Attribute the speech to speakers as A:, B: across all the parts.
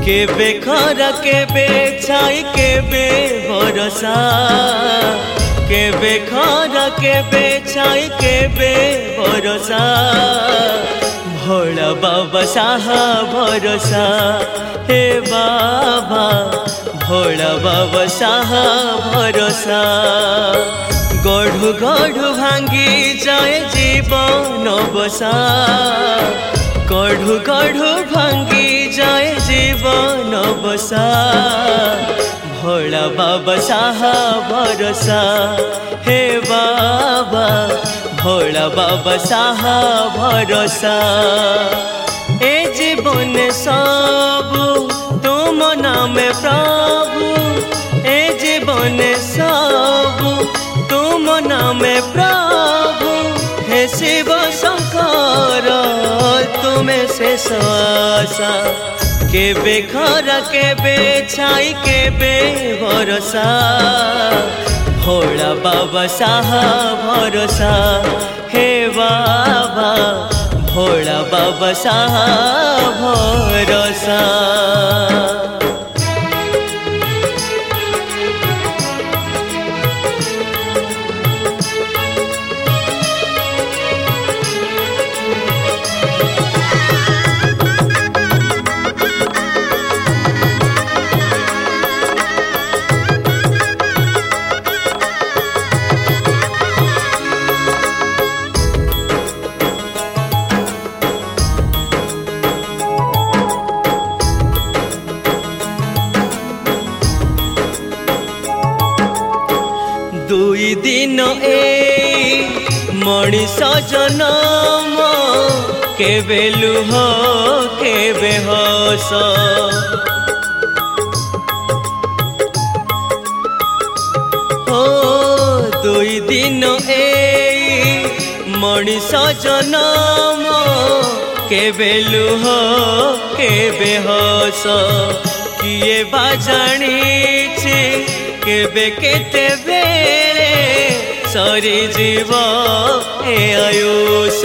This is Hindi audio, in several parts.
A: केबे खरा केबे छाई केबे भरोसा केबे खरा केबे छाई केबे भरोसा भोला बाबा साहा भरोसा हे बाबा भोला बाबा साहा भरोसा गढ़ु गढ़ु भांगी जाए जीवन बसा गढ़ु गढ़ु भांगी जाए जीवन बसा भोला बाबा साहा भरोसा हे बाबा भोला बाबा साहा भरोसा ए जीवन सबु तुम नाम प्रभु ए जीवन सबु तुम नाम प्रभु हे शिव शंकर तुम्हें से आशा केबे खरा केबे छाई केबे भरोसा भोला बाबा साहा भरोसा हे बाबा भोला बाबा साहा भरोसा। दुई दिन ए मनीष जनम केबे लुह केबे हस हो दुई दिन ए मनीष जनम केबे लुह केबे हस किए बा जानिछि केबे केते बेले सरी जीव ए आयुष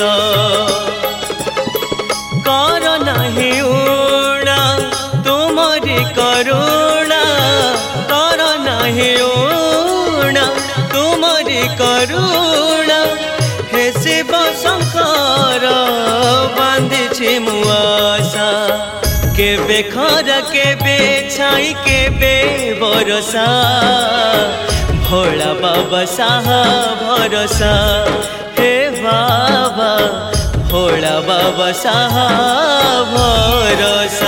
A: कर नहीं उड़ा तुमरी करुणा कर नहीं उड़ा तुमरी करुणा हे शिव शंकर बांधी मुआशा केबे खरा केबे छाई केबे भरोसा भोला बाबा साहा भरोसा हे बाबा भोला बाबा साहा भरोसा।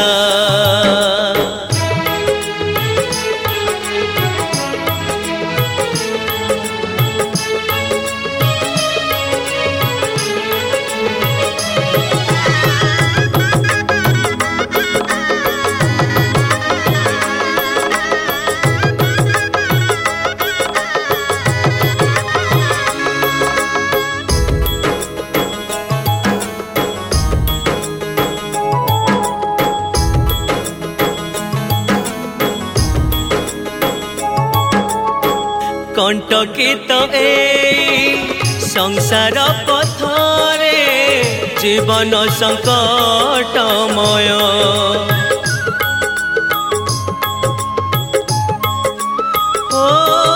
A: कंटकित ए संसार पथरे जीवन संकटमय ओ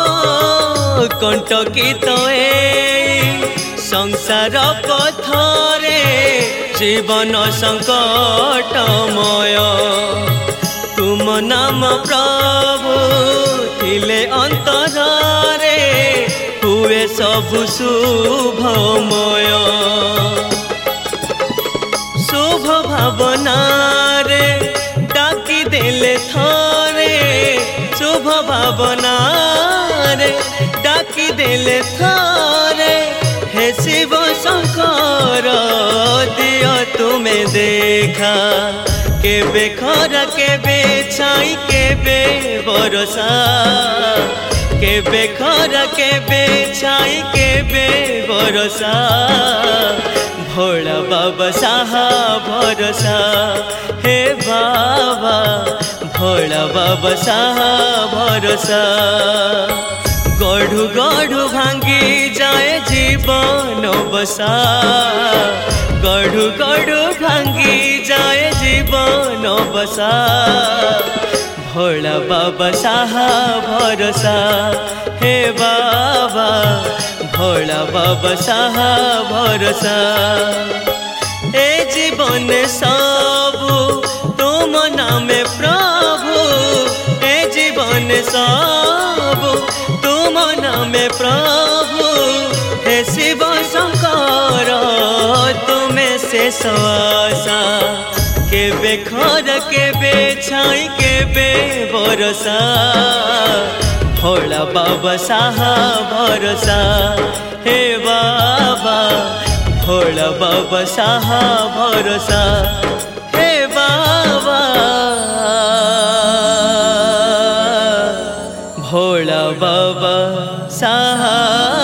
A: कंटकित ए संसार पथरे जीवन संकटमय तुम नाम प्रभु थिले अंतरे हुए सब शुभमय शुभ भावना रे डाकी देले थरे शुभ भावना रे डाकी देले थरे हे शिव शंकर दियो तुम्हें देखा केबे खरा केबे छाई केबे भरोसा केबे खरा केबे छाई केबे भरोसा भोला बाबा साहा भरोसा हे बाबा भोला बाबा साहा भरोसा गढ़ु गढ़ु भांगी जाए जीवन बसा गढ़ु गढ़ु भांगी जाए जीवन बाबा सा भोला बाबा साहा भरोसा हे बाबा भोला बाबा साहा भरोसा ए जीवन सबू तुम नामे प्रभु ए जीवन सबू तुम नामे प्रभु हे शिव शंकर तुम्हें से आशा केबे खर केबे छाई केबे बरसा भोला बाबा साहा भरोसा हे बाबा भोला बाबा साहा भरोसा हे बाबा भोला बाबा साहा